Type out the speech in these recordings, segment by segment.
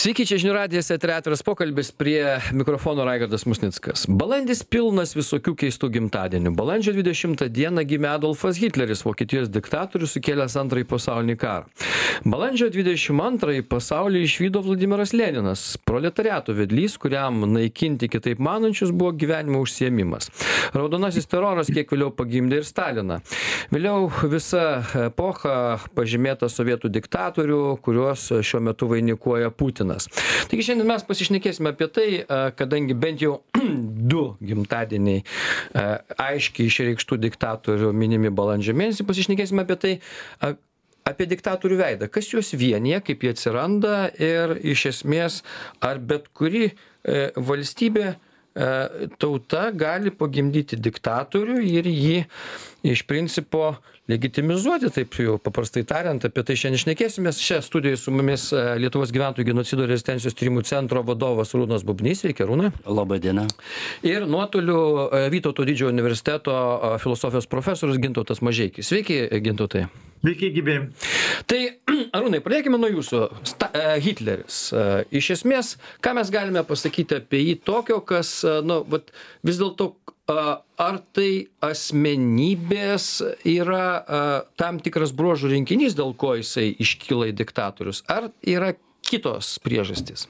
Sveiki, čia žinių radijas, eteryje atviras pokalbis, prie mikrofono Raigardas Musnickas. Balandis pilnas visokių keistų gimtadienių. Balandžio 20 dieną gimė Adolfas Hitleris, Vokietijos diktatorius, sukėlęs Antrąjį pasaulinį karą. Balandžio 22 pasaulį išvydo Vladimiras Leninas, proletariato vedlys, kuriam naikinti kitaip manančius buvo gyvenimo užsiėmimas. Raudonasis teroras kiek vėliau pagimdė ir Staliną. Vėliau visa epocha pažymėta sovietų diktatorių, kuriuos šiuo metu vainikuoja Putinas. Taigi šiandien mes pasišnekėsime apie tai, kadangi bent jau du gimtadieniai aiškiai išreikštų diktatorių minimi balandžio mėnesį, pasišnekėsime apie tai, apie diktatorių veidą, kas juos vienyje, kaip jie atsiranda ir iš esmės ar bet kuri valstybė tauta gali pagimdyti diktatorių ir jį iš principo legitimizuoti, taip jau paprastai tariant, apie tai šiandien šnekėsimės. Šią studiją su mumis Lietuvos gyventojų genocido ir rezistencijos tyrimų centro vadovas Arūnas Bubnys. Sveiki, Arūnai. Labą dieną. Ir nuotoliu Vytauto didžiojo universiteto filosofijos profesorius Gintautas Mažeikis. Sveiki, Gintautai. Sveiki, gyvi. Tai, Arūnai, pradėkime nuo jūsų. Hitleris. Iš esmės, ką mes galime pasakyti apie jį tokio, kas, vis dėlto, ar tai asmenybės yra tam tikras bruožų rinkinys, dėl ko jisai iškyla į diktatorius, ar yra kitos priežastys?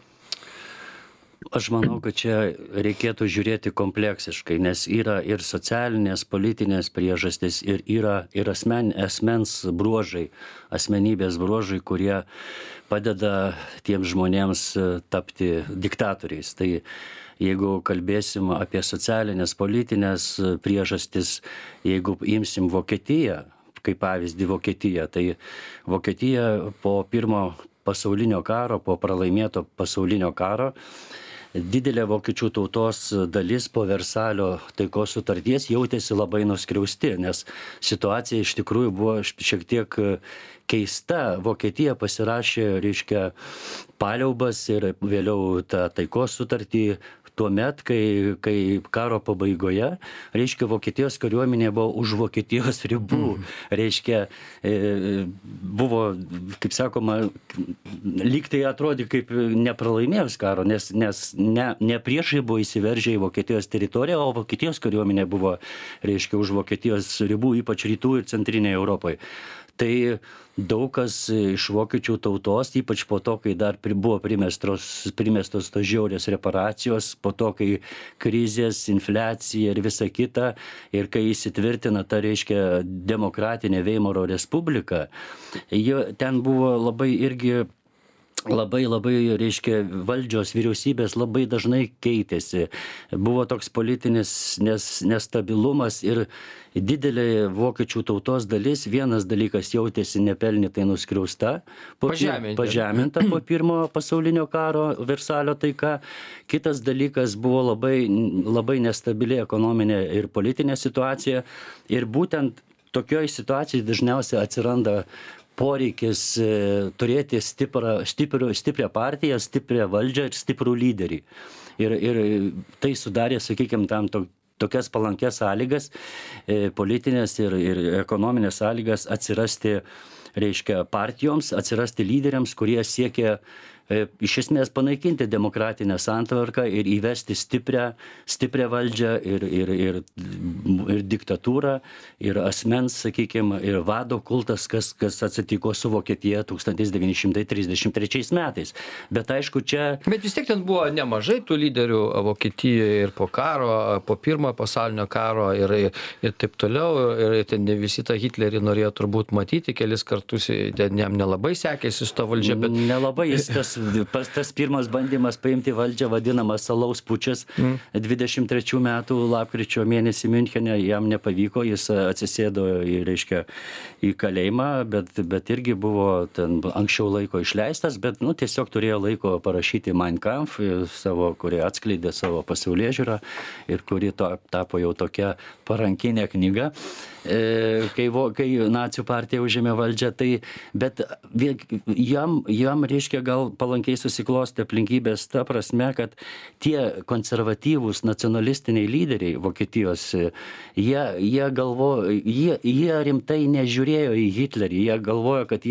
Aš manau, kad čia reikėtų žiūrėti kompleksiškai, nes yra ir socialinės, politinės priežastys, ir yra ir asmens bruožai, asmenybės bruožai, kurie padeda tiems žmonėms tapti diktatoriais. Tai jeigu kalbėsim apie socialinės, politinės priežastis, jeigu imsim Vokietiją, kaip pavyzdį Vokietiją, tai Vokietija po pirmo pasaulinio karo, po pralaimėto pasaulinio karo, didelė vokiečių tautos dalis po Versalio taikos sutarties jautėsi labai nuskriausti, nes situacija iš tikrųjų buvo šiek tiek keista. Vokietija pasirašė, paliaubas ir vėliau tą taikos sutartį tuomet, kai karo pabaigoje, Vokietijos kariuomenė buvo už Vokietijos ribų. Buvo, kaip sakoma, lyg tai atrodė kaip nepralaimėjus karo, nes ne priešai buvo įsiveržę į Vokietijos teritoriją, o Vokietijos kariuomenė buvo, už Vokietijos ribų, ypač rytų ir centrinėje Europoje. Tai daug kas iš vokiečių tautos, ypač po to, kai dar buvo primestos tos žiaurios reparacijos, po to, kai krizės, infliacija ir visa kita, ir kai įsitvirtina ta, demokratinė Veimaro Respublika, ten buvo labai irgi valdžios vyriausybės labai dažnai keitėsi. Buvo toks politinis nestabilumas ir didelė vokiečių tautos dalis, vienas dalykas jautėsi nepelnytai nuskriausta, pažeminta po pirmo pasaulinio karo Versalio taika, kitas dalykas buvo labai nestabili ekonominė ir politinė situacija, ir būtent tokioj situacijai dažniausiai atsiranda poreikis turėti stiprią partiją, stiprią valdžią ir stiprų lyderį. Ir tai sudarė, sakykime, tam tokias palankės sąlygas, politinės ir ekonominės sąlygas atsirasti, partijoms, atsirasti lyderiams, kurie siekia iš esmės panaikinti demokratinę santvarką ir įvesti stiprią valdžią ir diktatūrą, ir asmens, sakykime, ir vado kultas, kas atsitiko su Vokietija 1933 metais. Bet aišku, čia... Bet vis tiek ten buvo nemažai tų lyderių Vokietijoje ir po karo, po pirmojo pasaulinio karo ir taip toliau, ir ten ne visi tą Hitlerį norėjo turbūt matyti kelis kartus, jam nelabai sekėsi su to valdžia, bet... Nelabai jis tas pirmas bandymas paimti valdžią, vadinamas Salaus pučas, 23 metų lapkričio mėnesį Miunchene jam nepavyko, jis atsisėdo į kalėjimą, bet irgi buvo ten anksčiau laiko išleistas, bet tiesiog turėjo laiko parašyti Mein Kampf, kuri atskleidė savo pasaulėžiūrą ir kuri tapo jau tokia parankinė knyga. Kai nacių partija užėmė valdžią, bet jam gal palankiai susiklostė aplinkybės ta prasme, kad tie konservatyvūs nacionalistiniai lyderiai Vokietijos, jie rimtai nežiūrėjo į Hitlerį, jie galvojo, kad jie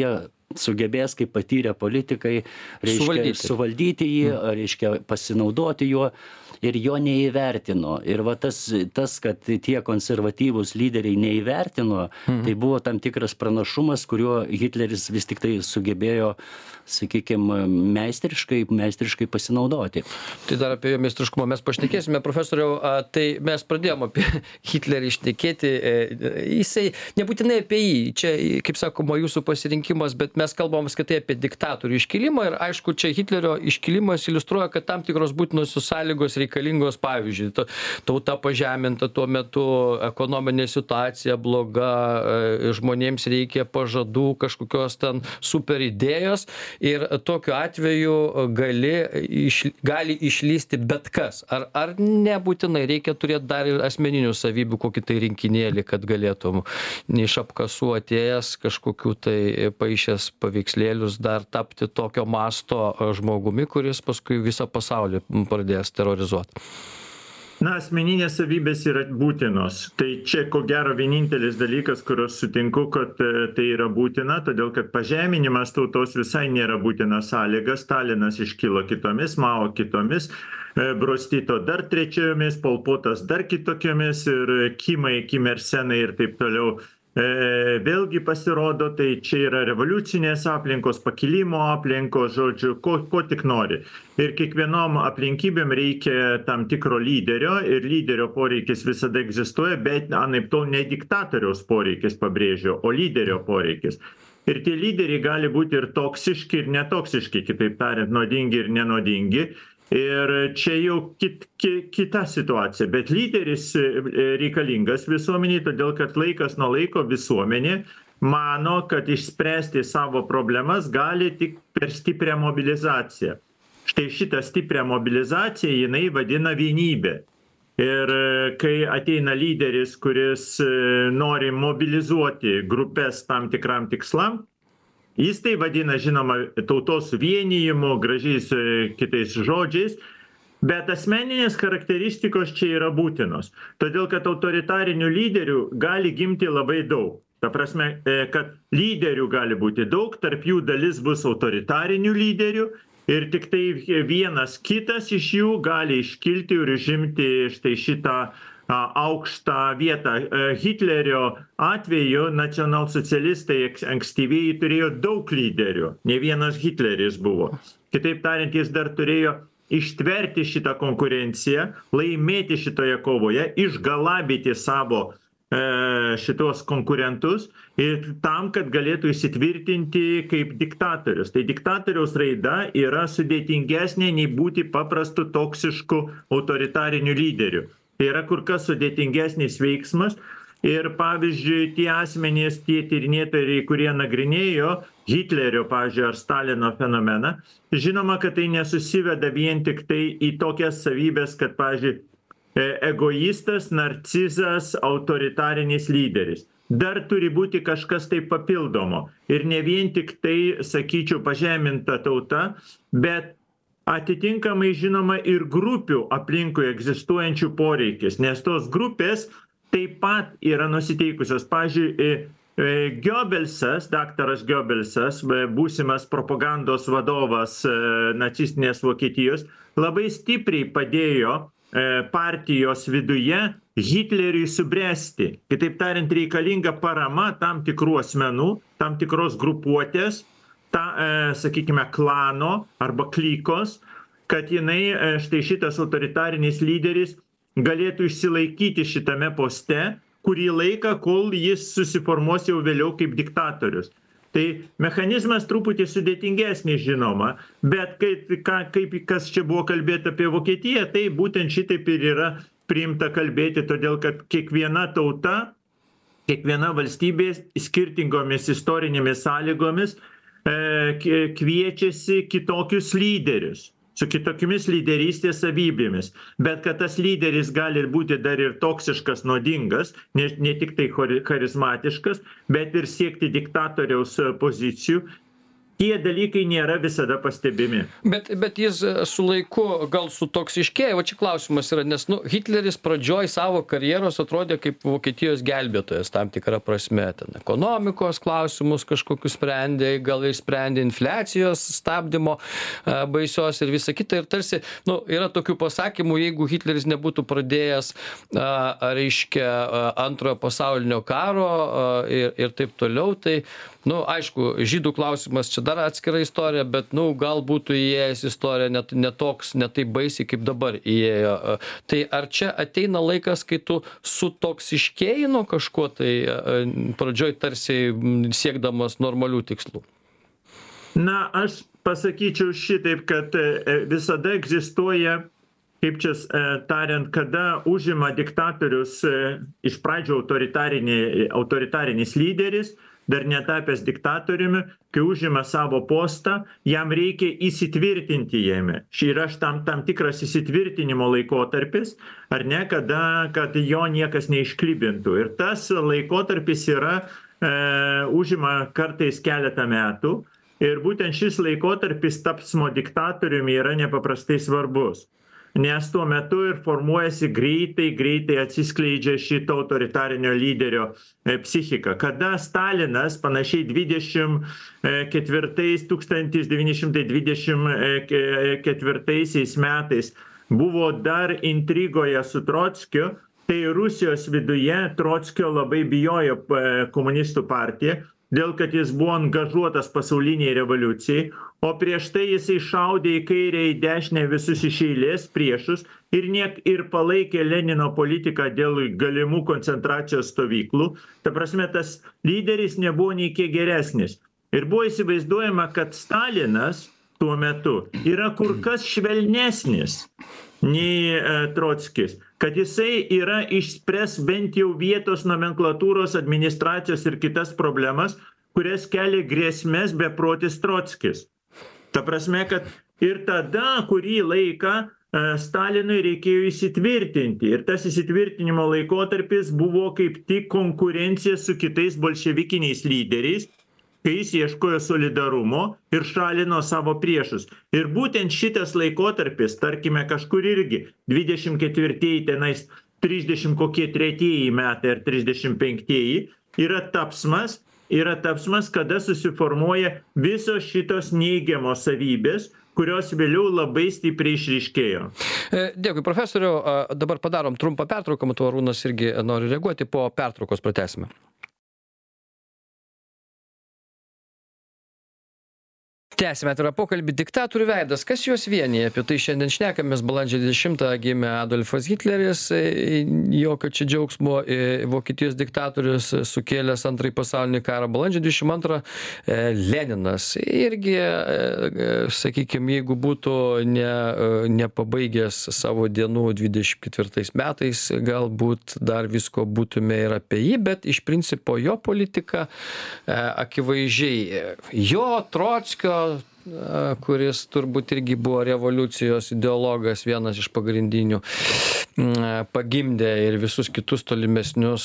sugebės, kaip patyrę politikai, reiškia, suvaldyti jį, reiškia, pasinaudoti juo. Ir jo neįvertino. Ir va tas, kad tie konservatyvūs lyderiai neįvertino, tai buvo tam tikras pranašumas, kuriuo Hitleris vis tik tai sugebėjo, sakykime, meistriškai pasinaudoti. Tai dar apie jo meistriškumą mes pašnekėsime. Profesoriau, tai mes pradėjome apie Hitlerį šnekėti. Jisai, nebūtinai apie jį, čia, kaip sakoma, jūsų pasirinkimas, bet mes kalbam skaitai apie diktatorių iškilimą ir aišku, čia Hitlerio iškilimas iliustruoja, kad tam tikros būtinosios sąlygos reikalingos, pavyzdžiui, tauta pažeminta tuo metu, ekonominė situacija bloga, žmonėms reikia pažadų, kažkokios ten super idėjos ir tokiu atveju gali išlysti bet kas. Ar nebūtinai reikia turėti dar ir asmeninių savybių, kokį tai rinkinėlį, kad galėtum iš apkasų atėjęs kažkokių tai paišęs paveikslėlius dar tapti tokio masto žmogumi, kuris paskui visą pasaulį pradės terrorizuoti. Na, asmeninės savybės yra būtinos. Tai čia, ko gero, vienintelis dalykas, kurios sutinku, kad tai yra būtina, todėl kad pažeminimas tautos visai nėra būtina sąlyga. Stalinas iškilo kitomis, Mao kitomis, Brostito dar trečiomis, Pol Potas dar kitokiomis ir Kim Ir Senai ir taip toliau. Vėlgi pasirodo, tai čia yra revoliucinės aplinkos, pakilimo aplinkos, žodžiu, ko tik nori. Ir kiekvienom aplinkybėm reikia tam tikro lyderio ir lyderio poreikis visada egzistuoja, bet anaiptol ne diktatoriaus poreikis, pabrėžiu, o lyderio poreikis. Ir tie lyderiai gali būti ir toksiški, ir netoksiški, kitaip tariant, nuodingi ir nenodingi. Ir čia jau kita situacija, bet lyderis reikalingas visuomeniai, todėl kad laikas nuo laiko visuomenė mano, kad išspręsti savo problemas gali tik per stiprią mobilizaciją. Štai šitą stiprią mobilizaciją jinai vadina vienybė. Ir kai ateina lyderis, kuris nori mobilizuoti grupės tam tikram tikslam, jis tai vadina, žinoma, tautos suvienijimu, gražiais kitais žodžiais, bet asmeninės charakteristikos čia yra būtinos. Todėl, kad autoritarinių lyderių gali gimti labai daug. Ta prasme, kad lyderių gali būti daug, tarp jų dalis bus autoritarinių lyderių ir tik tai vienas kitas iš jų gali iškilti ir užimti štai šitą aukštą vietą. Hitlerio atveju nacionalsocialistai ankstyvieji turėjo daug lyderių, ne vienas Hitleris buvo. Kitaip tariant, jis dar turėjo ištverti šitą konkurenciją, laimėti šitoje kovoje, išgalabyti savo šitos konkurentus ir tam, kad galėtų įsitvirtinti kaip diktatorius. Tai diktatoriaus raida yra sudėtingesnė nei būti paprastu toksišku autoritariniu lyderiu. Tai yra kur kas sudėtingesnis veiksmas ir, pavyzdžiui, tie asmenys, tie tyrinėtojai, kurie nagrinėjo Hitlerio, pavyzdžiui, ar Stalino fenomeną, žinoma, kad tai nesusiveda vien tik tai į tokias savybės, kad, pavyzdžiui, egoistas, narcizas, autoritarinis lyderis. Dar turi būti kažkas tai papildomo. Ir ne vien tik tai, sakyčiau, pažeminta tauta, bet atitinkamai, žinoma, ir grupių aplinkui egzistuojančių poreikis, nes tos grupės taip pat yra nusiteikusios. Pavyzdžiui, Goebbelsas, daktaras Goebbelsas, būsimas propagandos vadovas nacistinės Vokietijos, labai stipriai padėjo partijos viduje Hitleriui subręsti. Kitaip tariant, reikalinga parama tam tikrų asmenų, tam tikros grupuotės, sakykime, klano arba klikos, kad jinai, štai šitas autoritarinis lyderis, galėtų išsilaikyti šitame poste kurį laiką, kol jis susiformuos jau vėliau kaip diktatorius. Tai mechanizmas truputį sudėtingesnis, žinoma, bet kas čia buvo kalbėti apie Vokietiją, tai būtent šitaip ir yra priimta kalbėti, todėl kad kiekviena tauta, kiekviena valstybė skirtingomis istorinėmis sąlygomis kviečiasi kitokius lyderius, su kitokiamis lyderystės savybėmis. Bet kad tas lyderis gali būti dar ir toksiškas, nuodingas, ne tik tai charizmatiškas, bet ir siekti diktatoriaus pozicijų, tie dalykai nėra visada pastebimi. Bet jis su laiku gal sutoksiškėja, va čia klausimas yra, nes Hitleris pradžioj savo karjeros atrodė kaip Vokietijos gelbėtojas tam tikrą prasme, ten ekonomikos klausimus kažkokius sprendė, gal ir sprendė infliacijos stabdymo baisios ir visa kita. Ir tarsi, yra tokių pasakymų, jeigu Hitleris nebūtų pradėjęs, reiškia, antrojo pasaulinio karo ir taip toliau, tai aišku, žydų klausimas čia dar atskira istorija, bet, gal būtų įėjęs istorija ne taip baisiai, kaip dabar įėjo. Tai ar čia ateina laikas, kai tu sutoksiškėji nuo kažko, tai pradžioj tarsi siekdamas normalių tikslų? Na, aš pasakyčiau šitaip, kad visada egzistuoja, kaip čia tariant, kada užima diktatorius iš pradžio autoritarinis lyderis, dar netapęs diktatoriumi, kai užima savo postą, jam reikia įsitvirtinti jame. Yra tam tikras įsitvirtinimo laikotarpis, ar ne, kad jo niekas neišklibintų. Ir tas laikotarpis užima kartais keletą metų. Ir būtent šis laikotarpis tapsmo diktatoriumi yra nepaprastai svarbus. Nes tuo metu ir formuojasi greitai atsiskleidžia šito autoritarinio lyderio psichika. Kada Stalinas panašiai 1924 metais buvo dar intrigoje su Trotskiu, tai Rusijos viduje Trockio labai bijojo komunistų partija, dėl kad jis buvo angažuotas pasauliniai revoliucijai, o prieš tai jisai šaudė į kairę, į dešinę visus iš eilės priešus ir palaikė Lenino politiką dėl galimų koncentracijos stovyklų. Ta prasme, tas lyderis nebuvo nei kiek geresnis. Ir buvo įsivaizduojama, kad Stalinas tuo metu yra kur kas švelnesnis nei Trockis, kad jisai išspręs bent jau vietos nomenklatūros, administracijos ir kitas problemas, kurias kelia grėsmės beprotis Trockis. Ta prasme, kad ir tada, kurį laiką Stalinui reikėjo įsitvirtinti. Ir tas įsitvirtinimo laikotarpis buvo kaip tik konkurencija su kitais bolševikiniais lyderiais, kai jis ieškojo solidarumo ir šalino savo priešus. Ir būtent šitas laikotarpis, tarkime, kažkur irgi 24-ieji, tenais 33 metai ar 35-ieji, yra tapsmas, kada susiformuoja visos šitos neigiamos savybės, kurios vėliau labai stipriai išryškėjo. Dėkui, profesoriau. Dabar padarom trumpą pertrauką, matau, Arūnas irgi nori reaguoti, po pertraukos pratęsime. Tęsime atvirą pokalbį. Diktatorių veidas. Kas juos vienyje? Apie tai šiandien šnekamės. Balandžio 20 gimė Adolfas Hitleris. Jokio čia džiaugsmo. Vokietijos diktatorius sukėlęs antrąjį pasaulinį karą. Balandžio 22 Leninas. Irgi, sakykime, jeigu būtų nepabaigęs savo dienų 24 metais, galbūt dar visko būtume ir apie jį, bet iš principo jo politika akivaizdžiai. Jo, Trockio, kuris turbūt irgi buvo revoliucijos ideologas, vienas iš pagrindinių, pagimdė ir visus kitus tolimesnius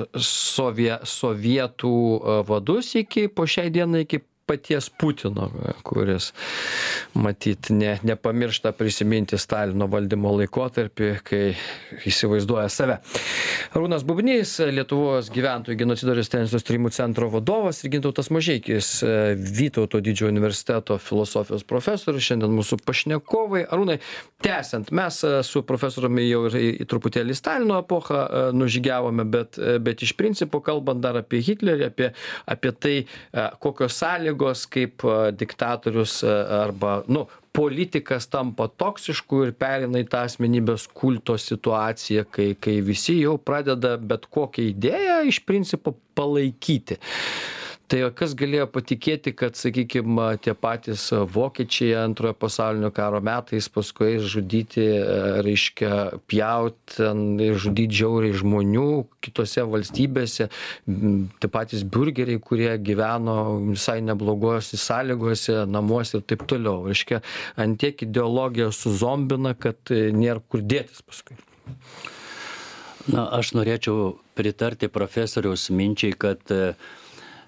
sovietų vadus po šiai dienai, iki paties Putino, kuris, matyt, nepamiršta prisiminti Stalino valdymo laikotarpį, kai įsivaizduoja save. Arūnas Bubnys, Lietuvos gyventojų genocido ir rezistencijos tyrimų centro vadovas, ir Gintautas Mažeikis, Vytauto Didžiojo universiteto filosofijos profesorius, šiandien mūsų pašnekovai. Arūnai, tęsiant, mes su profesoriumi jau ir truputėlį Stalino epochą nužygiavome, bet iš principo, kalbant dar apie Hitlerį, apie tai, kokios sąlygos, kaip diktatorius arba, politikas tampa toksišku ir pereina į tą asmenybės kulto situaciją, kai visi jau pradeda bet kokią idėją iš principo palaikyti. Tai kas galėjo patikėti, kad, sakykime, tie patys vokiečiai antrojo pasaulinio karo metais paskui žudyti, reiškia, pjauti, žudyti žiauriai žmonių kitose valstybėse, tie patys biurgeriai, kurie gyveno visai neblogose sąlygose, namuose ir taip toliau. Reiškia, antiek ideologija suzombina, kad nėra kur dėtis paskui. Na, aš norėčiau pritarti profesoriaus minčiai, kad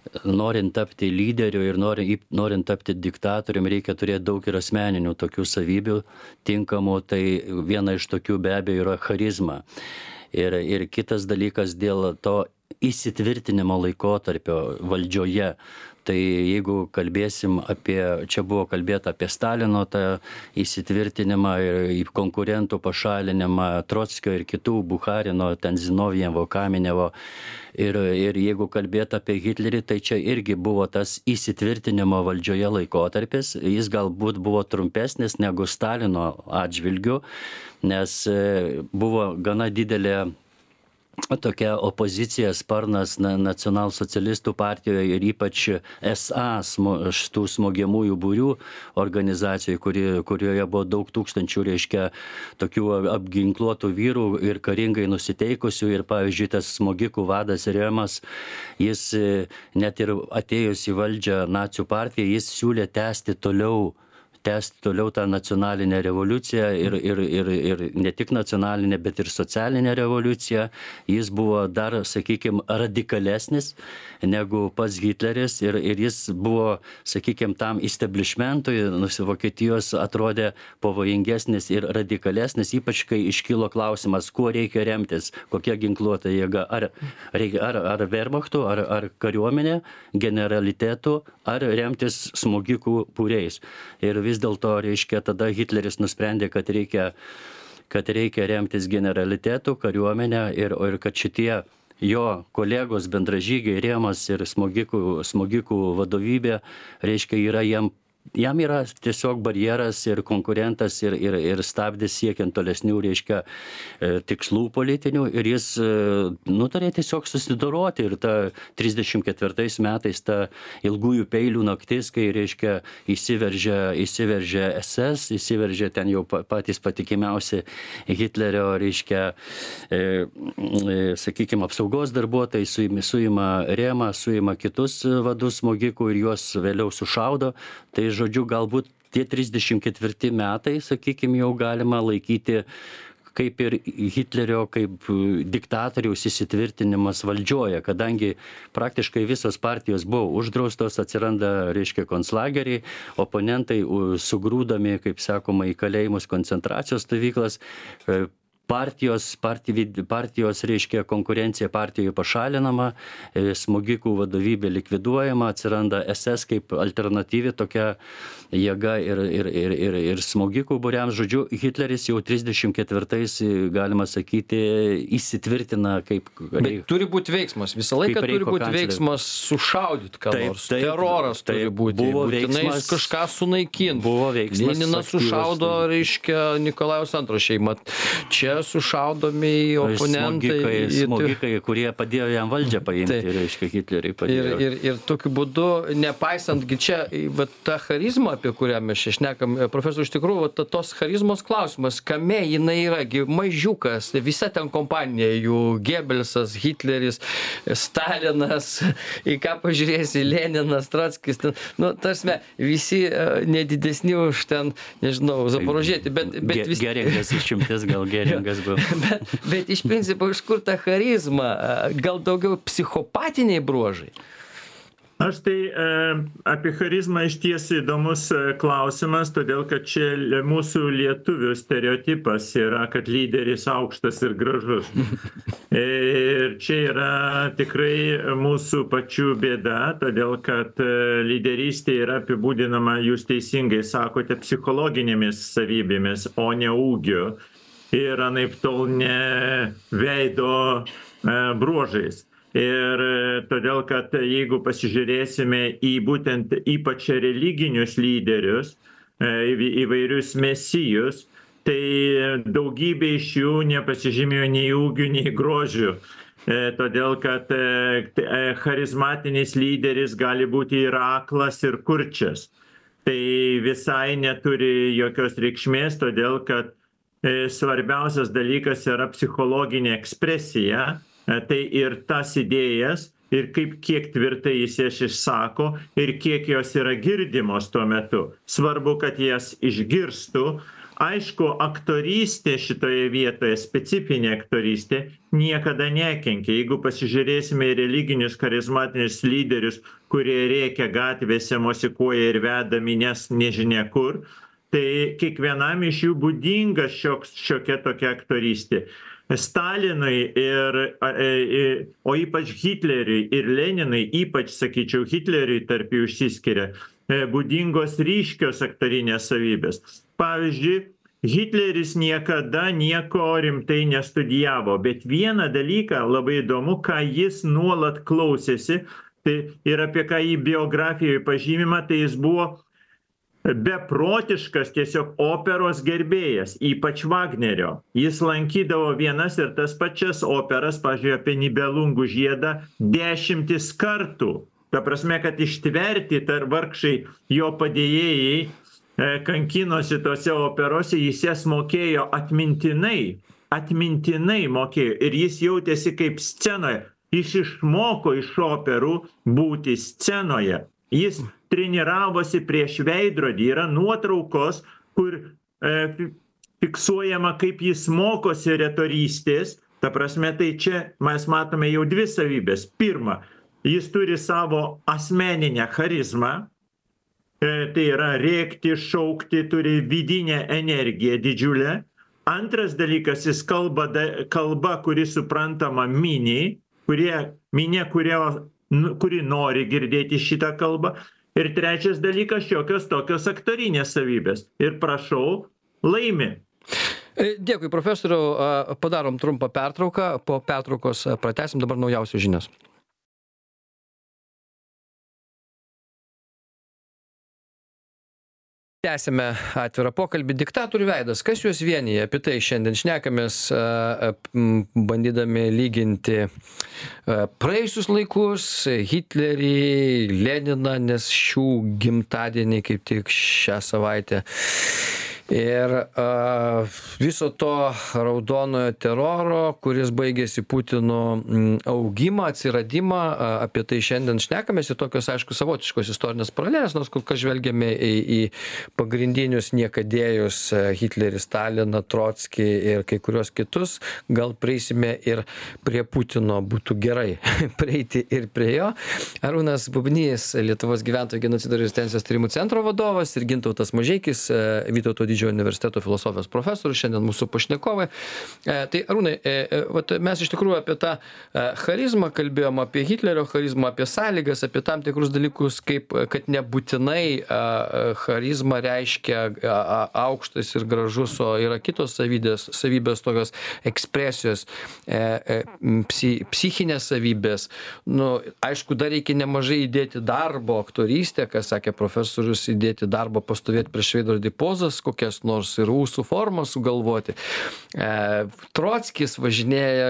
norint tapti lyderiu ir norint tapti diktatorium, reikia turėti daug ir asmeninių tokių savybių tinkamų, tai viena iš tokių be abejo yra charizma. Ir kitas dalykas dėl to įsitvirtinimo laikotarpio valdžioje. Tai jeigu kalbėsim čia buvo kalbėta apie Stalino tą įsitvirtinimą ir konkurentų pašalinimą, Trockio ir kitų, Bucharino, ten Zinovjevo, Kamenevo. Ir jeigu kalbėt apie Hitlerį, tai čia irgi buvo tas įsitvirtinimo valdžioje laikotarpis. Jis galbūt buvo trumpesnis negu Stalino atžvilgiu, nes buvo gana didelė tokia opozicija, sparnas nacionalsocialistų partijoje ir ypač SA, tų smogiamųjų būrių organizacijoj, kurioje buvo daug tūkstančių, reiškia, tokių apginkluotų vyrų ir karingai nusiteikusių. Ir pavyzdžiui, tas smogikų vadas Remas, jis net ir atėjus į valdžią nacių partiją, jis siūlė tęsti toliau tą nacionalinę revoliuciją ir ne tik nacionalinę, bet ir socialinę revoliuciją. Jis buvo dar, sakykime, radikalesnis negu pats Hitleris ir jis buvo, sakykime, tam establishmentui Vokietijos atrodė pavojingesnis ir radikalesnis, ypač kai iškilo klausimas, kuo reikia remtis, kokia ginkluota jėga, ar Wehrmachtu, ar kariuomenė, generalitetu, ar remtis smogikų būriais. Ir vis dėlto, reiškia, tada Hitleris nusprendė, kad reikia remtis generalitetu, kariuomenę ir kad šitie jo kolegos bendražygiai Remas ir smogikų vadovybė, reiškia, yra jam yra tiesiog barjeras ir konkurentas ir stabdis siekiant tolesnių, reiškia, tikslų politinių ir jis nutarė tiesiog susidoroti ir ta 34 metais ta ilgųjų peilių naktis, kai, reiškia, įsiveržė SS, įsiveržė ten jau patys patikimiausi Hitlerio, reiškia, sakykime, apsaugos darbuotojai, suima Remą, suima kitus vadus smogikų ir juos vėliau sušaudo. Tai žodžiu, galbūt tie 34 metai, sakykime, jau galima laikyti kaip ir Hitlerio, kaip diktatoriaus įsitvirtinimas valdžioje, kadangi praktiškai visos partijos buvo uždraustos, atsiranda, reiškia, konclageriai, oponentai sugrūdami, kaip sakoma, į kalėjimus, koncentracijos stovyklas, partijos, reiškia, konkurencija partijoje pašalinama, smogikų vadovybė likviduojama, atsiranda SS kaip alternatyvi tokia jėga ir smogikų būriams. Žodžiu, Hitleris jau 34-ais, galima sakyti, įsitvirtina kaip... Bet turi būti veiksmas, visą laiką turi būti veiksmas sušaudyti ką nors, teroras turi būti, būtinai kažką sunaikinti. Buvo veiksmas. Leninas sušaudo, reiškia, Nikolajaus II šeimą. Čia sušaudomi oponentai. Smogikai, kurie padėjo jam valdžią paimti, reiškia, Hitleriui padėjo. Ir tokiu būdu, nepaisantgi čia, ta charizma, apie kurią mes čia šnekam, profesorius, iš tikrųjų, tos charizmos klausimas, kame jinai yra, mažiukas, visa ten kompanija, jų Gebelsas, Hitleris, Stalinas, į ką pažiūrėsi, Leninas, Trockis, tarsi visi nedidesni už ten, nežinau, Zaporožietį, bet vis... Geringas išimtis, gal Geringas. Bet iš principo, iš kur ta charizma? Gal daugiau psichopatiniai bruožai? Aš tai apie charizmą iš ties įdomus klausimas, todėl kad čia mūsų lietuvių stereotipas yra, kad lyderis aukštas ir gražus. Ir čia yra tikrai mūsų pačių bėda, todėl kad lyderystė yra apibūdinama, jūs teisingai sakote, psichologinėmis savybėmis, o ne ūgiu. Ir anaip tol ne veido bruožais. Ir todėl, kad jeigu pasižiūrėsime į būtent ypač religinius lyderius, įvairius mesijus, tai daugybė iš jų nepasižymėjo nei ūgiu, nei grožiu. Todėl, kad charizmatinis lyderis gali būti ir aklas, ir kurčias. Tai visai neturi jokios reikšmės, todėl, kad svarbiausias dalykas yra psichologinė ekspresija, tai ir tas idėjas ir kiek tvirtai jis jas išsako ir kiek jos yra girdimos tuo metu. Svarbu, kad jas išgirstų. Aišku, aktorystė šitoje vietoje, specifinė aktorystė, niekada nekenkia. Jeigu pasižiūrėsime į religinius charizmatinius lyderius, kurie rėkia gatvėse, mosikuoja ir veda minias nežinia kur, tai kiekvienam iš jų būdinga šiokia tokia aktorystė. Stalinui o ypač Hitleriui ir Leninui, ypač, sakyčiau, Hitleriui tarp jų išsiskiria būdingos ryškios aktorinės savybės. Pavyzdžiui, Hitleris niekada nieko rimtai nestudijavo, bet vieną dalyką labai įdomu, ką jis nuolat klausėsi, tai ir apie ką jį biografijoje pažymima, tai jis buvo beprotiškas tiesiog operos gerbėjas, ypač Vagnerio. Jis lankydavo vienas ir tas pačias operas, pavyzdžiui, apie Nibelungų žiedą 10 kartų. Ta prasme, kad ištverti tar vargšai jo padėjėjai kankinosi tose operose, jis jas mokėjo atmintinai mokėjo ir jis jautėsi kaip scenoje. Jis išmoko iš operų būti scenoje. Jis treniravosi prieš veidrodį, yra nuotraukos, kur fiksuojama, kaip jis mokosi retorystės. Ta prasme, tai čia mes matome jau dvi savybės. Pirma, jis turi savo asmeninę charizmą, tai yra rėkti, šaukti, turi vidinę energiją didžiulę. Antras dalykas, jis kalba, kuri suprantama miniai, kuri nori girdėti šitą kalbą. Ir trečias dalykas, šiokios tokios aktorinės savybės. Ir prašau, laimi. Dėkui, profesoriau. Padarom trumpą pertrauką. Po pertraukos pratęsim dabar naujausios žinios. Tęsime atvirą pokalbį. Diktatorių veidas. Kas juos vienyje? Apie tai šiandien šnekamės, bandydami lyginti praėjusius laikus, Hitlerį, Leniną, nes šių gimtadieniai kaip tik šią savaitę. Ir viso to raudonojo teroro, kuris baigėsi Putino augimą, atsiradimą, apie tai šiandien šnekamės ir tokios, aišku, savotiškos istorinės paralelės, nors kol kas žvelgiame į pagrindinius niekadėjus Hitlerį, Staliną, Trockį ir kai kurios kitus, gal prieisime ir prie Putino, būtų gerai prieiti ir prie jo. Arūnas Bubnys, Lietuvos gyventojų genocido ir rezistencijos tyrimų centro vadovas ir Gintautas Mažeikis, Vytauto Didžiojo universiteto filosofijos profesorius, šiandien mūsų pašnekovai. Tai Arūnai, mes iš tikrųjų apie tą charizmą kalbėjom, apie Hitlerio charizmą, apie sąlygas, apie tam tikrus dalykus, kaip, kad nebūtinai charizma reiškia aukštas ir gražus, o yra kitos savybės tokios ekspresijos, psichinės savybės. Aišku, dar reikia nemažai įdėti darbo, aktorystę, ką sakė profesorius, įdėti darbo, pastovėti prieš veidrodį pozas, kokias nors ir ūsų formą sugalvoti. Trockis važinėja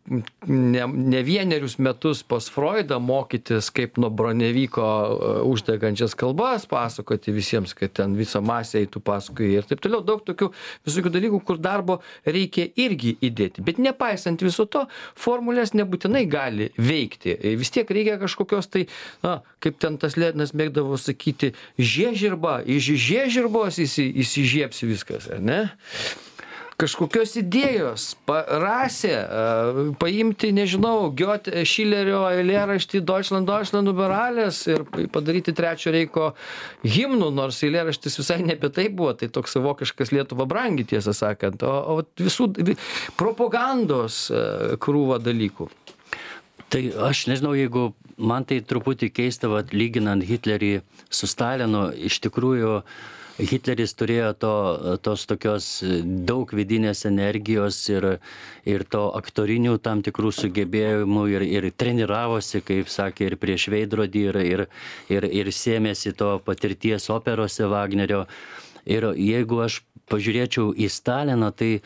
ne vienerius metus pas Freudą mokytis, kaip nuo Bronevyko uždegančias kalbas pasakoti visiems, kad ten visą masę eitų paskui ir taip toliau. Daug tokių visokių dalykų, kur darbo reikia irgi įdėti. Bet nepaisant viso to, formulės nebūtinai gali veikti. Vis tiek reikia kažkokios tai, kaip ten tas Leninas mėgdavo sakyti, žiežirba, iš žiežirbos įsižiebsi viskas, ar ne? Kažkokios idėjos, rasė, paimti, nežinau, Goethe, Šilerio eilėraštį Deutschland über alles ir padaryti Trečio Reicho himnų, nors eilėraštis visai ne apie tai buvo, tai toks vokiškas Lietuva brangi, tiesą sakant, o visų propagandos krūva dalykų. Tai aš nežinau, jeigu man tai truputį keista, lyginant Hitlerį su Stalinu, iš tikrųjų Hitleris turėjo tos tokios daug vidinės energijos ir to aktorinių tam tikrų sugebėjimų ir treniravosi, kaip sakė, ir prieš veidrodį ir sėmėsi to patirties operose Vagnerio. Ir jeigu aš pažiūrėčiau į Staliną, tai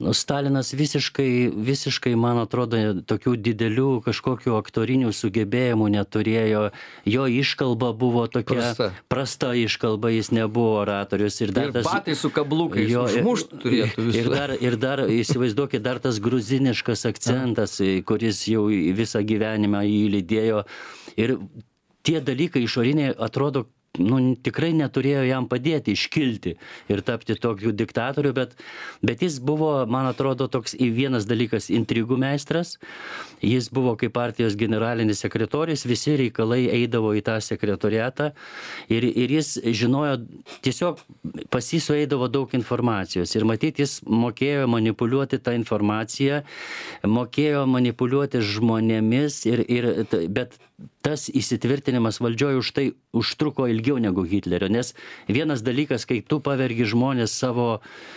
Stalinas visiškai, man atrodo, tokių didelių kažkokių aktorinių sugebėjimų neturėjo. Jo iškalba buvo tokia prasta iškalba, jis nebuvo oratorius. Ir batai su kablukais užmušt turėtų visų. Ir dar, įsivaizduokit, dar tas gruziniškas akcentas, kuris jau visą gyvenimą jį lydėjo. Ir tie dalykai išoriniai atrodo, tikrai neturėjo jam padėti iškilti ir tapti tokiu diktatoriu, bet jis buvo, man atrodo, toks vienas dalykas intrigų meistras. Jis buvo kaip partijos generalinis sekretorius, visi reikalai eidavo į tą sekretoriatą ir jis žinojo, tiesiog pas jį sueidavo daug informacijos ir matyt, jis mokėjo manipuliuoti tą informaciją, mokėjo manipuliuoti žmonėmis, bet tas įsitvirtinimas valdžioje už tai užtruko ilgiau negu Hitlerio, nes vienas dalykas, kai tu pavergi žmonės savo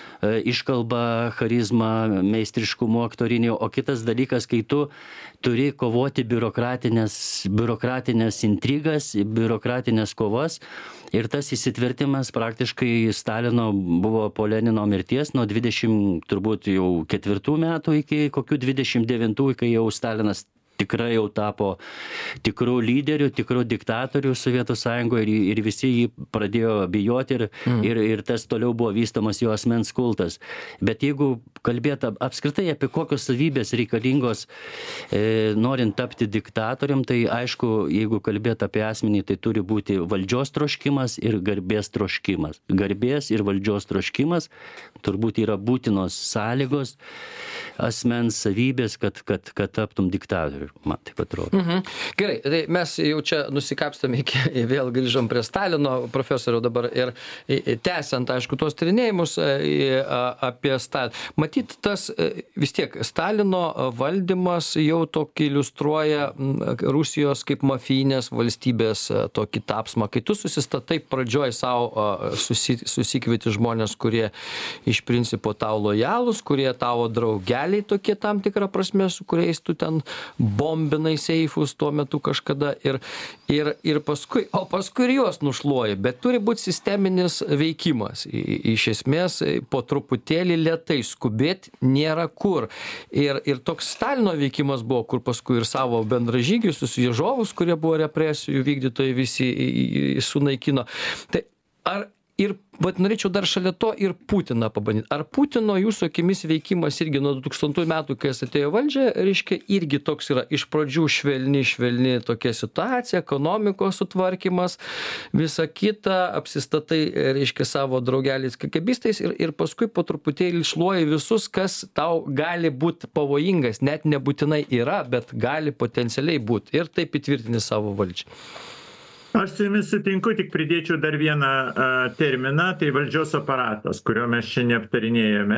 iškalbą, charizmą, meistriškumu aktorinį, o kitas dalykas, kai tu turi kovoti biurokratinės intrigas, biurokratinės kovas, ir tas įsitvirtimas praktiškai Stalino buvo po Lenino mirties nuo 20 turbūt jau 4 metų iki kokių 29, kai jau Stalinas tikrai jau tapo tikrų lyderių, tikrų diktatorių Sovietų Sąjungoje ir visi jį pradėjo bijoti ir tas toliau buvo vystomas jo asmens kultas. Bet jeigu kalbėti apskritai apie kokios savybės reikalingos norint tapti diktatorium, tai aišku, jeigu kalbėti apie asmenį, tai turi būti valdžios troškimas ir garbės troškimas. Garbės ir valdžios troškimas turbūt yra būtinos sąlygos asmens savybės, kad taptum diktatoriu. Man taip atrodo. Gerai, tai mes jau čia nusikapstame vėl grįžom prie Stalino, profesoriau, dabar ir tęsiant, aišku, tuos tyrinėjimus apie Staliną. Matyt, tas vis tiek Stalino valdymas jau tokį iliustruoja Rusijos kaip mafijinės valstybės tokį tapsmą. Kai tu susistatai pradžioj savo susikvieti žmonės, kurie iš principo tau lojalūs, kurie tavo draugeliai tokie tam tikrą prasme, su kuriais tu ten bombinai seifus tuo metu kažkada ir paskui ir juos nušluoji, bet turi būti sisteminis veikimas. Iš esmės, po truputėlį lėtai skubėti nėra kur. Ir toks Stalino veikimas buvo, kur paskui ir savo bendražygius, Ježovus, kurie buvo represijų vykdytojai, visi sunaikino. Tai vat norėčiau dar šalia to ir Putiną pabandyti. Ar Putino jūsų akimis veikimas irgi nuo 2000 metų, kai jis atėjo valdžią, reiškia, irgi toks yra iš pradžių švelni tokia situacija, ekonomikos sutvarkymas, visa kita, apsistatai, reiškia, savo draugeliais kakebistais ir paskui po truputėlį šluoji visus, kas tau gali būti pavojingas, net nebūtinai yra, bet gali potencialiai būti ir taip įtvirtini savo valdžią. Aš su jumis sutinku, tik pridėčiau dar vieną terminą, tai valdžios aparatas, kurio mes čia neaptarinėjame.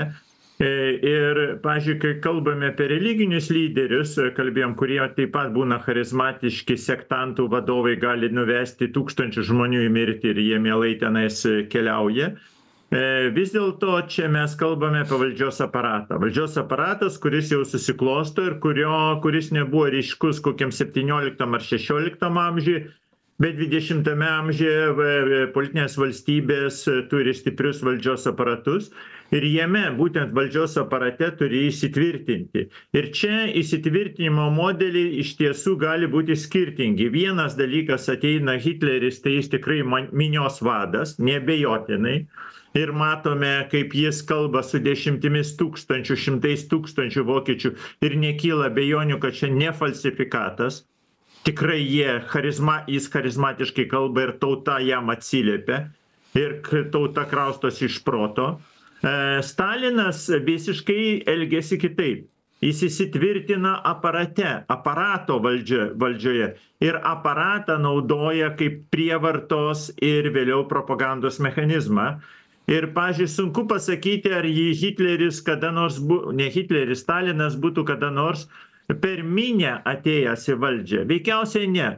Ir, pavyzdžiui, kai kalbame apie religinius lyderius, kalbėjom, kurie taip pat būna charizmatiški, sektantų vadovai gali nuvesti tūkstančių žmonių į mirtį ir jie mielai tenais keliauja. Vis dėlto čia mes kalbame apie valdžios aparatą. Valdžios aparatas, kuris jau susiklosto ir kuris nebuvo ryškus kokiam 17 ar 16 amžiui, bet 20 amžiuje politinės valstybės turi stiprius valdžios aparatus ir jame būtent valdžios aparate turi įsitvirtinti. Ir čia įsitvirtinimo modeliai iš tiesų gali būti skirtingi. Vienas dalykas, ateina Hitleris, tai jis tikrai minios vadas, neabejotinai. Ir matome, kaip jis kalba su dešimtimis tūkstančių, šimtais tūkstančių vokiečių ir nekyla abejonių, kad čia ne falsifikatas. Tikrai jis charizmatiškai kalba ir tauta jam atsiliepia ir tauta kraustos iš proto. Stalinas visiškai elgėsi kitaip. Jis įsitvirtina aparato valdžioje ir aparatą naudoja kaip prievartos ir vėliau propagandos mechanizmą. Ir, pavyzdžiui, sunku pasakyti, ar Hitleris kada nors, ne Hitleris, Stalinas būtų kada nors per minią atėjęs į valdžią. Veikiausiai ne.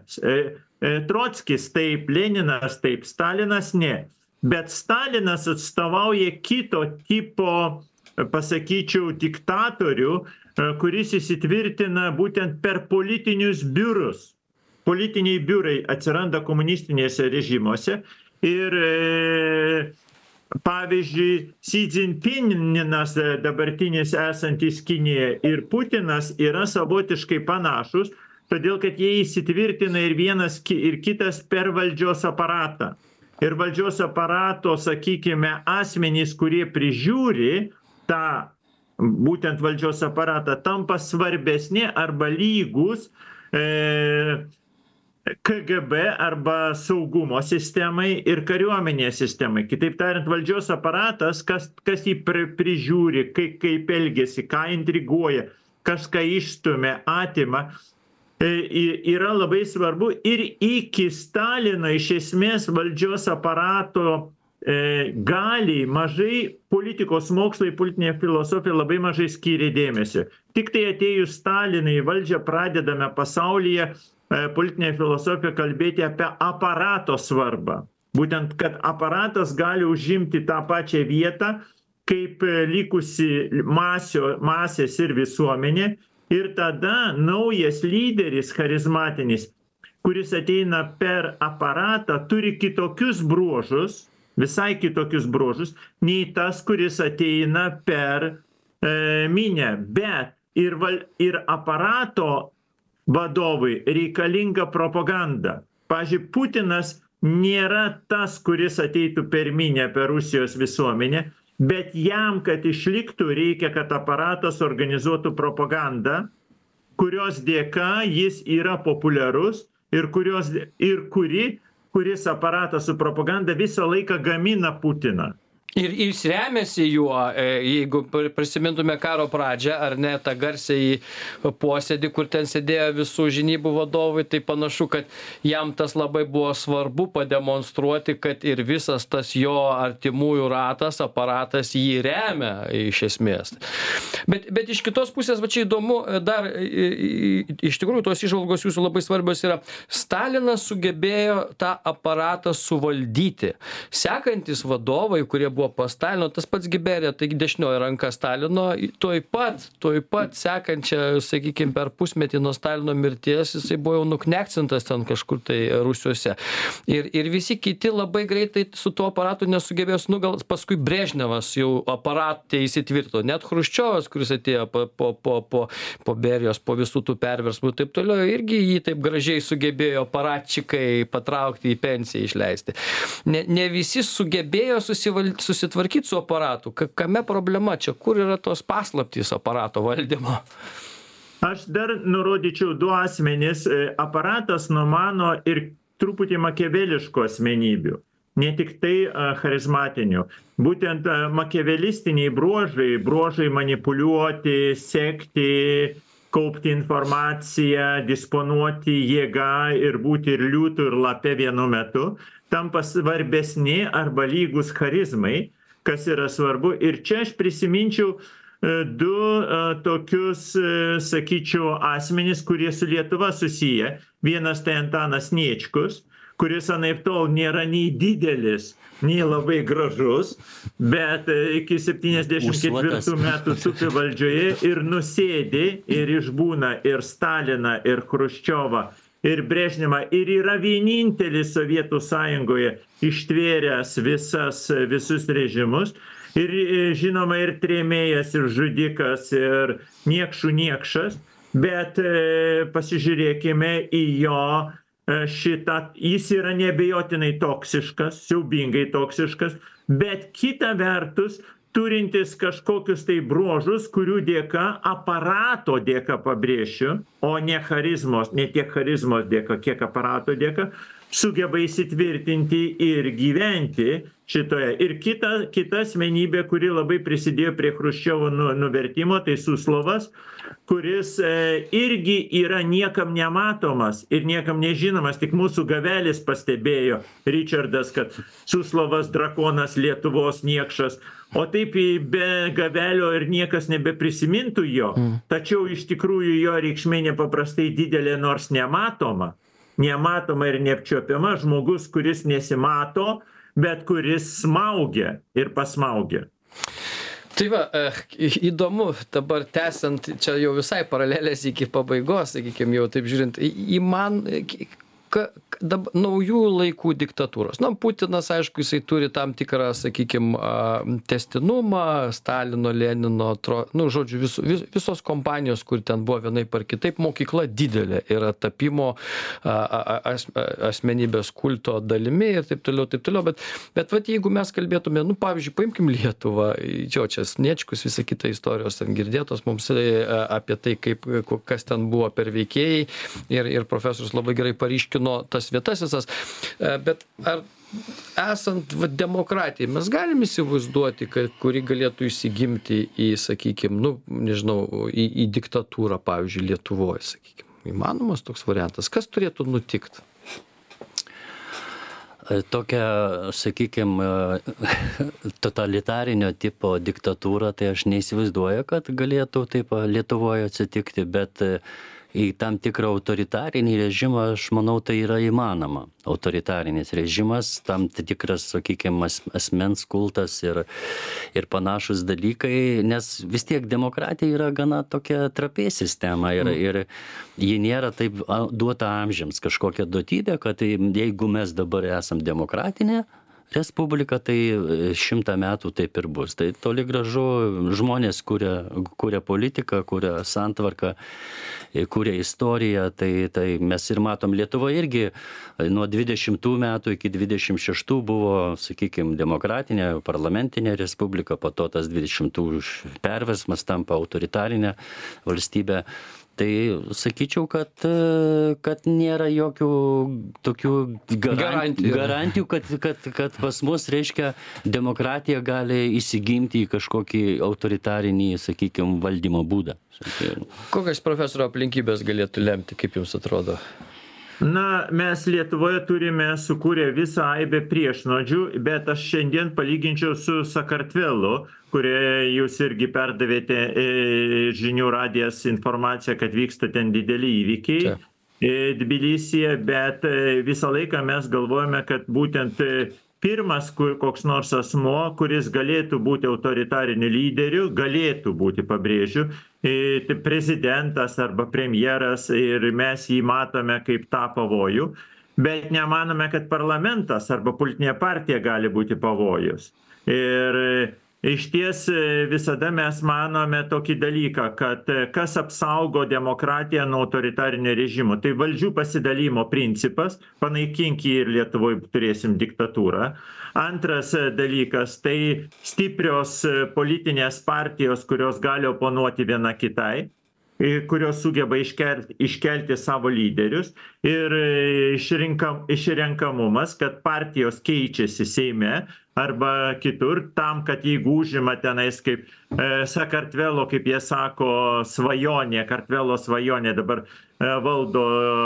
Trockis taip, Leninas taip, Stalinas ne. Bet Stalinas atstovauja kito tipo, pasakyčiau, diktatorių, kuris įsitvirtina būtent per politinius biurus. Politiniai biurai atsiranda komunistinėse režimuose ir pavyzdžiui, Xi Jinpinginas dabartinis esantis Kinijoje ir Putinas yra savotiškai panašus, todėl kad jie įsitvirtina ir vienas ir kitas per valdžios aparatą. Ir valdžios aparato, sakykime, asmenys, kurie prižiūri tą būtent valdžios aparatą, tampa svarbesni arba lygus KGB arba saugumo sistemai ir kariuomenės sistemai. Kitaip tariant, valdžios aparatas, kas jį prižiūri, kaip elgesi, ką intriguoja, kas ką išstumia, atima, yra labai svarbu ir iki Stalino iš esmės valdžios aparato galiai mažai politikos mokslai, politinė filosofija labai mažai skyrė dėmesio. Tik tai atėjus Stalinui į valdžią pradedame pasaulyje politinė filosofija kalbėti apie aparato svarbą. Būtent, kad aparatas gali užimti tą pačią vietą, kaip likusi masės ir visuomenė. Ir tada naujas lyderis charizmatinis, kuris ateina per aparatą, turi kitokius bruožus, visai kitokius bruožus, nei tas, kuris ateina per minią. Bet ir aparato vadovui reikalinga propaganda. Pavyzdžiui, Putinas nėra tas, kuris ateitų per minią, per Rusijos visuomenę, bet jam, kad išliktų, reikia, kad aparatas organizuotų propagandą, kurios dėka jis yra populiarus ir kuris aparatas su propaganda visą laiką gamina Putiną. Ir jis remiasi juo, jeigu prisimintume karo pradžią, ar ne, tą garsiai posėdį, kur ten sėdėjo visų žinybų vadovai, tai panašu, kad jam tas labai buvo svarbu pademonstruoti, kad ir visas tas jo artimųjų ratas, aparatas jį remia iš esmės. Bet iš kitos pusės, va čia įdomu, dar iš tikrųjų tos įžvalgos jūsų labai svarbios yra, Stalinas sugebėjo tą aparatą suvaldyti. Sekantis vadovai, kurie buvo pas Stalino, tas pats Giberija, taigi dešinioji ranka Stalino, tuoj pat sekančią, sakykime, per pusmetį nuo Stalino mirties, jisai buvo jau nuknekcintas ten kažkur tai Rusiuose. Ir visi kiti labai greitai su tuo aparatu nesugebėjo, gal paskui Brežnevas jau aparatė įsitvirtino, net Chruščiovas, kuris atėjo po Berijos, po visų tų perversmų ir taip toliau, irgi jį taip gražiai sugebėjo aparatčikai patraukti į pensiją išleisti. Ne visi sugebėjo susitvarkyti su aparatu. Kame problema čia? Kur yra tos paslaptys aparato valdymo? Aš dar nurodyčiau du asmenys. Aparatas numano ir truputį makiaveliškų asmenybių. Ne tik tai charizmatinių. Būtent makiavelistiniai bruožai manipuliuoti, sekti, kaupti informaciją, disponuoti jėgą ir būti ir liūtų, ir lape vienu metu, tampa svarbesni arba lygus charizmai, kas yra svarbu. Ir čia aš prisiminčiau du tokius, sakyčiau, asmenys, kurie su Lietuva susiję. Vienas tai Antanas Sniečkus, kuris anaiptol nėra nei didelis, nei labai gražus, bet iki 74 metų tupi valdžioje ir nusėdi ir išbūna ir Staliną, ir Chruščiovą, ir Brežnevą, ir yra vienintelis Sovietų sąjungoje ištvėręs visus režimus, ir žinoma ir trėmėjas, ir žudikas, ir niekšų niekšas, bet pasižiūrėkime į jo šitą, jis yra neabejotinai toksiškas, siaubingai toksiškas, bet kita vertus turintis kažkokius tai bruožus, kurių dėka, aparato dėka pabrėšiu, o ne charizmos, ne tiek charizmos dėka, kiek aparato dėka, sugeba įsitvirtinti ir gyventi šitoje. Ir kita asmenybė, kuri labai prisidėjo prie Chruščiovo nuvertimo, tai Suslovas, kuris irgi yra niekam nematomas ir niekam nežinomas, tik mūsų Gavelis pastebėjo, Richardas, kad Suslovas drakonas Lietuvos niekšas, o taip be Gavelio ir niekas nebeprisimintų jo, tačiau iš tikrųjų jo reikšmė nepaprastai didelė, nors nematoma ir neapčiuopiama, žmogus, kuris nesimato, bet kuris smaugia ir pasmaugia. Tai va, įdomu, dabar tęsiant, čia jau visai paralelės iki pabaigos, sakykime, jau taip žiūrint, naujų laikų diktatūros. Na, Putinas, aišku, jisai turi tam tikrą, sakykime, testinumą, Stalino, Lenino, žodžiu, visos kompanijos, kur ten buvo vienaip ar kitaip, mokykla didelė yra tapimo asmenybės kulto dalimi ir taip toliau. Bet vat, jeigu mes kalbėtume, pavyzdžiui, paimkim Lietuvą, čia Sniečkus, visa kita istorijos ten girdėtos mums apie tai, kas ten buvo per veikėjai ir profesorius labai gerai paryškino tas vietas visas, bet ar esant demokratijai mes galim įsivaizduoti, kuri galėtų įsigimti į, sakykime, į diktatūrą, pavyzdžiui, Lietuvoje, sakykime. Įmanomas toks variantas. Kas turėtų nutikti? Tokia, sakykime, totalitarinio tipo diktatūra, tai aš neįsivaizduoju, kad galėtų taip Lietuvoje atsitikti, bet į tam tikrą autoritarinį režimą, aš manau, tai yra įmanoma. Autoritarinis režimas, tam tikras, sakykime, asmens kultas ir panašus dalykai, nes vis tiek demokratija yra gana tokia trapė sistema ir ji nėra taip duota amžiams kažkokia duotybė, kad jeigu mes dabar esam demokratinė Respublika, tai 100 metų taip ir bus. Tai toli gražu žmonės kuria politiką, kuria santvarką, kuria istoriją, tai mes ir matom Lietuvoje irgi nuo 20 metų iki 26 buvo, sakykime, demokratinė, parlamentinė respublika, po to tas 20 perversmas tampa autoritarinė valstybė. Tai sakyčiau, kad nėra jokių tokių garantijų, kad pas mus, reiškia, demokratija gali įsigimti į kažkokį autoritarinį, sakykime, valdymo būdą. Kokias profesoro aplinkybės galėtų lemti, kaip jums atrodo? Na, mes Lietuvoje turime sukūrę visą aibę priešnuodžių, bet aš šiandien palyginčiau su Sakartvelu, kurioje jūs irgi perdavėte žinių radijas informaciją, kad vyksta ten dideli įvykiai Tbilisyje, bet visą laiką mes galvojame, kad būtent pirmas koks nors asmuo, kuris galėtų būti autoritariniu lyderiu, galėtų būti, pabrėžiu, prezidentas arba premjeras, ir mes jį matome kaip tą pavojų, bet nemanome, kad parlamentas arba politinė partija gali būti pavojus. Ir iš ties visada mes manome tokį dalyką, kad kas apsaugo demokratiją nuo autoritarinio režimo. Tai valdžių pasidalymo principas, panaikink jį ir Lietuvoje turėsim diktatūrą. Antras dalykas, tai stiprios politinės partijos, kurios gali oponuoti viena kitai, kurios sugeba iškelti savo lyderius, ir išrenkamumas, kad partijos keičiasi Seime arba kitur, tam, kad jeigu užima tenais kaip Sakartvelo, kaip jie sako, svajonė, Kartvelo svajonė dabar valdo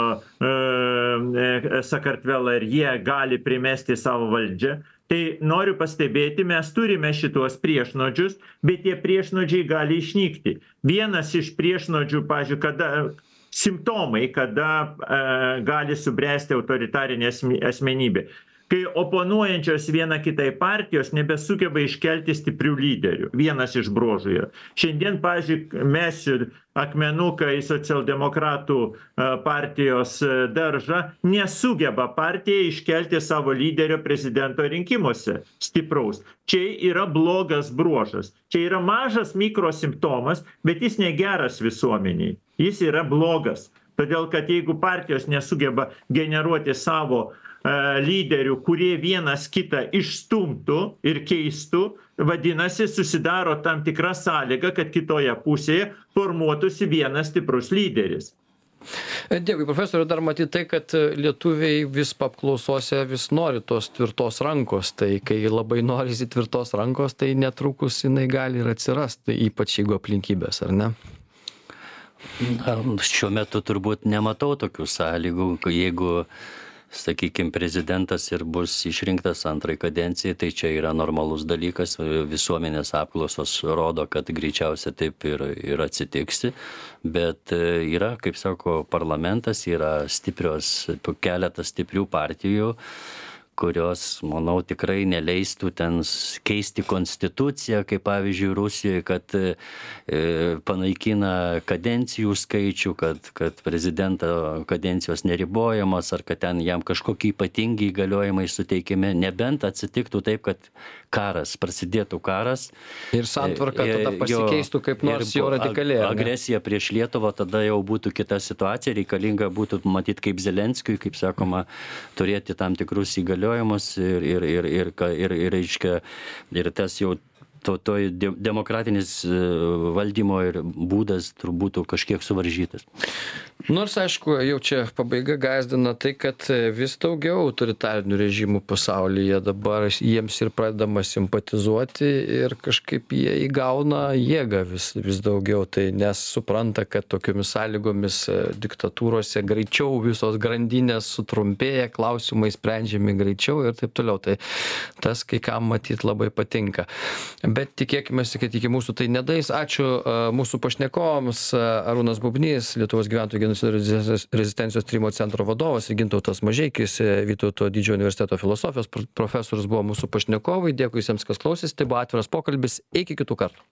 Sakartvelą ir jie gali primesti savo valdžią. Tai noriu pastebėti, mes turime šituos priešnuodžius, bet tie priešnuodžiai gali išnykti. Vienas iš priešnuodžių, pavyzdžiui, kada simptomai, kada gali subręsti autoritarinė asmenybė. Kai oponuojančios viena kitai partijos nebesugeba iškelti stiprių lyderių. Vienas iš bruožų yra. Šiandien, pavyzdžiui, mesiu akmenuką į socialdemokratų partijos daržą, nesugeba partija iškelti savo lyderio prezidento rinkimuose stipraus. Čia yra blogas bruožas. Čia yra mažas mikrosimptomas, bet jis negeras visuomeniai. Jis yra blogas. Todėl, kad jeigu partijos nesugeba generuoti savo lyderių, kurie vienas kitą išstumtų ir keistų, vadinasi, susidaro tam tikra sąlyga, kad kitoje pusėje formuotųsi vienas stiprus lyderis. Dėkui, profesoriau, dar matyti tai, kad lietuviai vis apklausose vis nori tos tvirtos rankos, tai kai labai norisi tvirtos rankos, tai netrukus jinai gali ir atsirasti, ypač jeigu aplinkybės, ar ne? Na, šiuo metu turbūt nematau tokių sąlygų, jeigu sakykime, prezidentas ir bus išrinktas antrai kadencijai, tai čia yra normalus dalykas, visuomenės apklausos rodo, kad greičiausiai taip ir atsitiksi, bet yra, kaip sako, parlamentas, yra keletas stiprių partijų, kurios, manau, tikrai neleistų ten keisti konstituciją, kaip pavyzdžiui Rusijoje, kad panaikina kadencijų skaičių, kad prezidento kadencijos neribojamos, ar kad ten jam kažkokie ypatingi įgaliojimai suteikiami, nebent atsitiktų taip, kad prasidėtų karas. Ir santvarka tada pasikeistų kaip nors jau radikaliai. Agresija prieš Lietuvą, tada jau būtų kita situacija, reikalinga būtų matyti kaip Zelenskiui, kaip sakoma, turėti tam tikrus įgaliojimus ir tas jau demokratinis valdymo ir būdas turbūt kažkiek suvaržytas. Nors, aišku, jau čia pabaiga gąsdina tai, kad vis daugiau autoritarinių režimų pasaulyje dabar jiems ir pradedama simpatizuoti ir kažkaip jie įgauna jėgą vis daugiau, tai nes supranta, kad tokiomis sąlygomis diktatūrose greičiau visos grandinės sutrumpėja, klausimai sprendžiami greičiau ir taip toliau. Tai tas kai kam matyt labai patinka. Bet tikėkime, kad iki mūsų tai nedais. Ačiū mūsų pašnekovams. Arūnas Bubnys, Lietuvos gyventojų genocido rezistencijos tyrimo centro vadovas, ir Gintautas Mažeikis, Vytauto Didžiojo universiteto filosofijos profesorius buvo mūsų pašnekovai. Dėkui visiems, kas klausėsi. Tai buvo atviras pokalbis. Iki kitų kartų.